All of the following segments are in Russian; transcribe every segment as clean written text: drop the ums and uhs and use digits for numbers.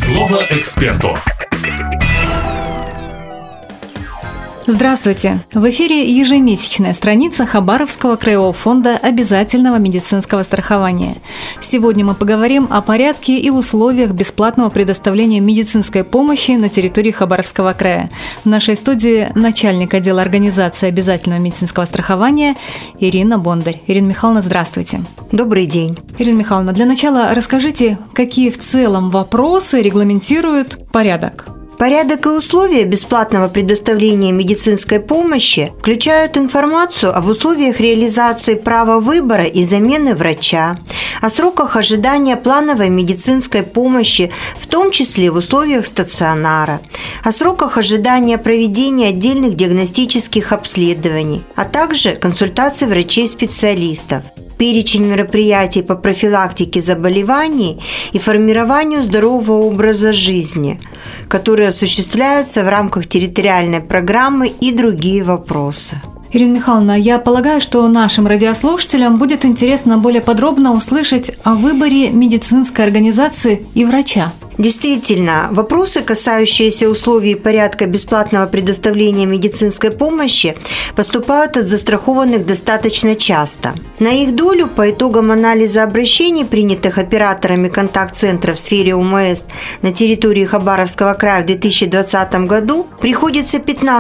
Слово эксперту. Здравствуйте! В эфире ежемесячная страница Хабаровского краевого фонда обязательного медицинского страхования. Сегодня мы поговорим о порядке и условиях бесплатного предоставления медицинской помощи на территории Хабаровского края. В нашей студии начальник отдела организации обязательного медицинского страхования Ирина Бондарь. Ирина Михайловна, здравствуйте! Добрый день! Ирина Михайловна, для начала расскажите, какие в целом вопросы регламентируют порядок? Порядок и условия бесплатного предоставления медицинской помощи включают информацию об условиях реализации права выбора и замены врача, о сроках ожидания плановой медицинской помощи, в том числе в условиях стационара, о сроках ожидания проведения отдельных диагностических обследований, а также консультаций врачей-специалистов, перечень мероприятий по профилактике заболеваний и формированию здорового образа жизни, которые осуществляются в рамках территориальной программы, и другие вопросы. Ирина Михайловна, я полагаю, что нашим радиослушателям будет интересно более подробно услышать о выборе медицинской организации и врача. Действительно, вопросы, касающиеся условий и порядка бесплатного предоставления медицинской помощи, поступают от застрахованных достаточно часто. На их долю по итогам анализа обращений, принятых операторами контакт-центра в сфере ОМС на территории Хабаровского края в 2020 году, приходится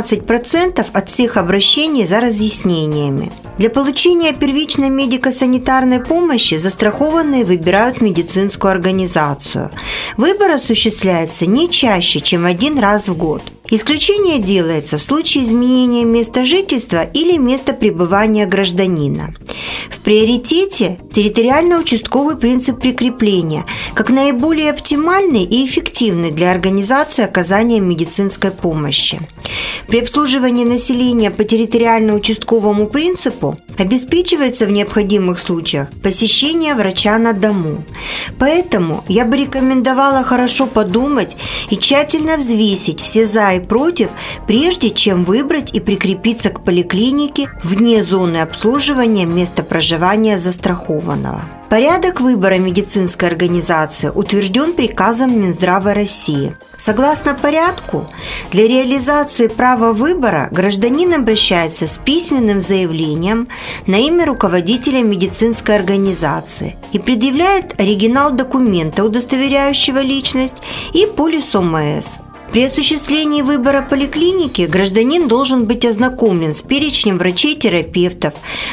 15% от всех обращений за разъяснениями. Для получения первичной медико-санитарной помощи застрахованные выбирают медицинскую организацию. Выбор осуществляется не чаще, чем один раз в год. Исключение делается в случае изменения места жительства или места пребывания гражданина. В приоритете территориально-участковый принцип прикрепления, как наиболее оптимальный и эффективный для организации оказания медицинской помощи. При обслуживании населения по территориально-участковому принципу обеспечивается в необходимых случаях посещение врача на дому. Поэтому я бы рекомендовала хорошо подумать и тщательно взвесить все «за» и «против», прежде чем выбрать и прикрепиться к поликлинике вне зоны обслуживания места проживания застрахованного. Порядок выбора медицинской организации утвержден приказом Минздрава России. Согласно порядку, для реализации права выбора гражданин обращается с письменным заявлением на имя руководителя медицинской организации и предъявляет оригинал документа, удостоверяющего личность, и полис ОМС. При осуществлении выбора поликлиники гражданин должен быть ознакомлен с перечнем врачей-терапевтов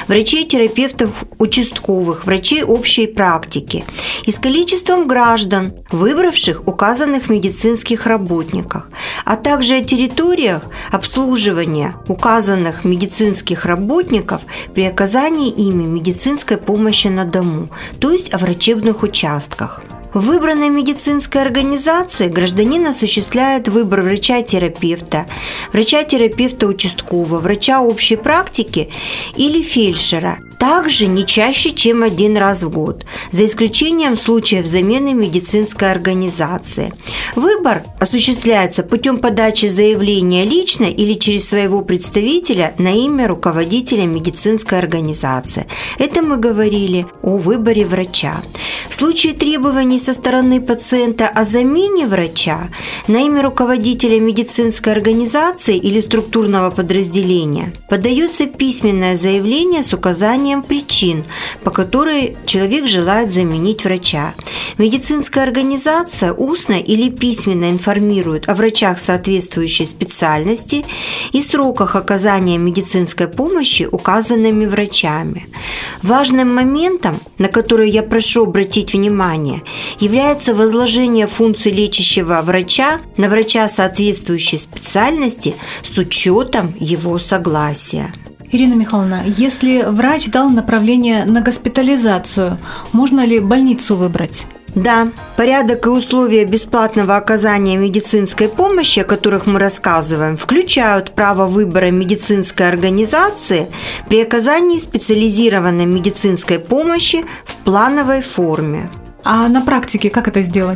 участковых, врачей общей практики и с количеством граждан, выбравших указанных медицинских работников, а также о территориях обслуживания указанных медицинских работников при оказании ими медицинской помощи на дому, то есть о врачебных участках. В выбранной медицинской организации гражданин осуществляет выбор врача-терапевта участкового, врача общей практики или фельдшера, также не чаще, чем один раз в год, за исключением случаев замены медицинской организации. Выбор осуществляется путем подачи заявления лично или через своего представителя на имя руководителя медицинской организации. Это мы говорили о выборе врача. В случае требований со стороны пациента о замене врача на имя руководителя медицинской организации или структурного подразделения подается письменное заявление с указанием причин, по которой человек желает заменить врача. Медицинская организация устно или письменно информирует о врачах соответствующей специальности и сроках оказания медицинской помощи указанными врачами. Важным моментом, на который я прошу обратить внимание, является возложение функций лечащего врача на врача соответствующей специальности с учетом его согласия. Ирина Михайловна, если врач дал направление на госпитализацию, можно ли больницу выбрать? Да, порядок и условия бесплатного оказания медицинской помощи, о которых мы рассказываем, включают право выбора медицинской организации при оказании специализированной медицинской помощи в плановой форме. А на практике как это сделать?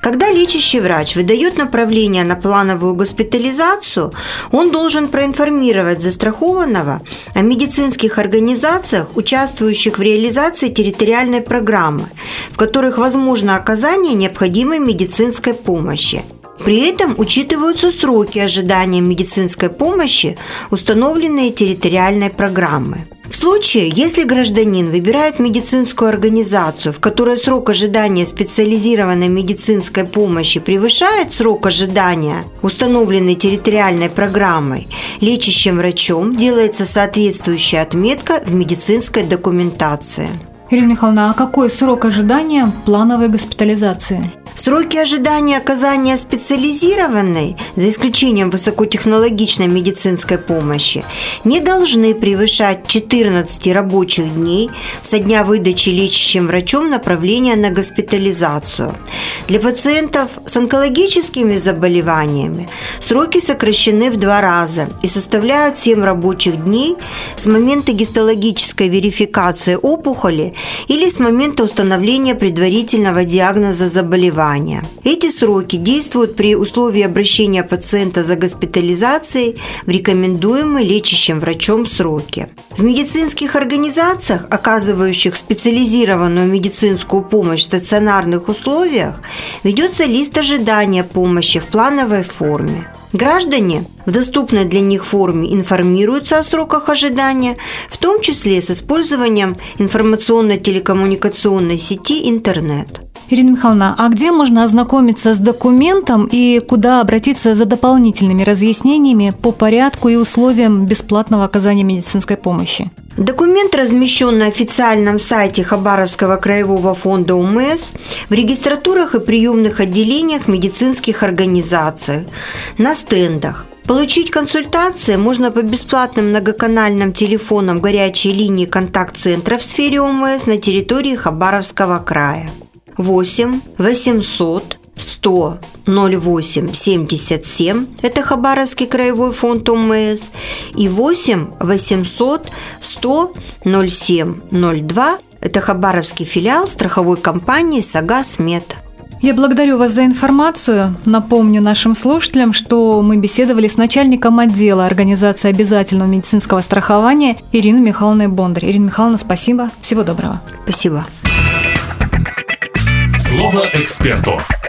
Когда лечащий врач выдает направление на плановую госпитализацию, он должен проинформировать застрахованного о медицинских организациях, участвующих в реализации территориальной программы, в которых возможно оказание необходимой медицинской помощи. При этом учитываются сроки ожидания медицинской помощи, установленные территориальной программой. В случае, если гражданин выбирает медицинскую организацию, в которой срок ожидания специализированной медицинской помощи превышает срок ожидания, установленный территориальной программой, лечащим врачом делается соответствующая отметка в медицинской документации. Ирина Михайловна, а какой срок ожидания плановой госпитализации? Сроки ожидания оказания специализированной, за исключением высокотехнологичной медицинской помощи, не должны превышать 14 рабочих дней со дня выдачи лечащим врачом направления на госпитализацию. Для пациентов с онкологическими заболеваниями сроки сокращены в 2 раза и составляют 7 рабочих дней с момента гистологической верификации опухоли или с момента установления предварительного диагноза заболевания. Эти сроки действуют при условии обращения пациента за госпитализацией в рекомендуемые лечащим врачом сроки. В медицинских организациях, оказывающих специализированную медицинскую помощь в стационарных условиях, ведется лист ожидания помощи в плановой форме. Граждане в доступной для них форме информируются о сроках ожидания, в том числе с использованием информационно-телекоммуникационной сети интернет. Ирина Михайловна, а где можно ознакомиться с документом и куда обратиться за дополнительными разъяснениями по порядку и условиям бесплатного оказания медицинской помощи? Документ размещен на официальном сайте Хабаровского краевого фонда УМС, в регистратурах и приемных отделениях медицинских организаций, на стендах. Получить консультации можно по бесплатным многоканальным телефонам горячей линии контакт-центра в сфере УМС на территории Хабаровского края. 8 800 100 08 77 – это Хабаровский краевой фонд УМС, и 8 800 100 07 02 – это Хабаровский филиал страховой компании «Сагаз Мед». Я благодарю вас за информацию. Напомню нашим слушателям, что мы беседовали с начальником отдела организации обязательного медицинского страхования Ириной Михайловной Бондарь. Ирина Михайловна, спасибо. Всего доброго. Спасибо. Слово эксперту.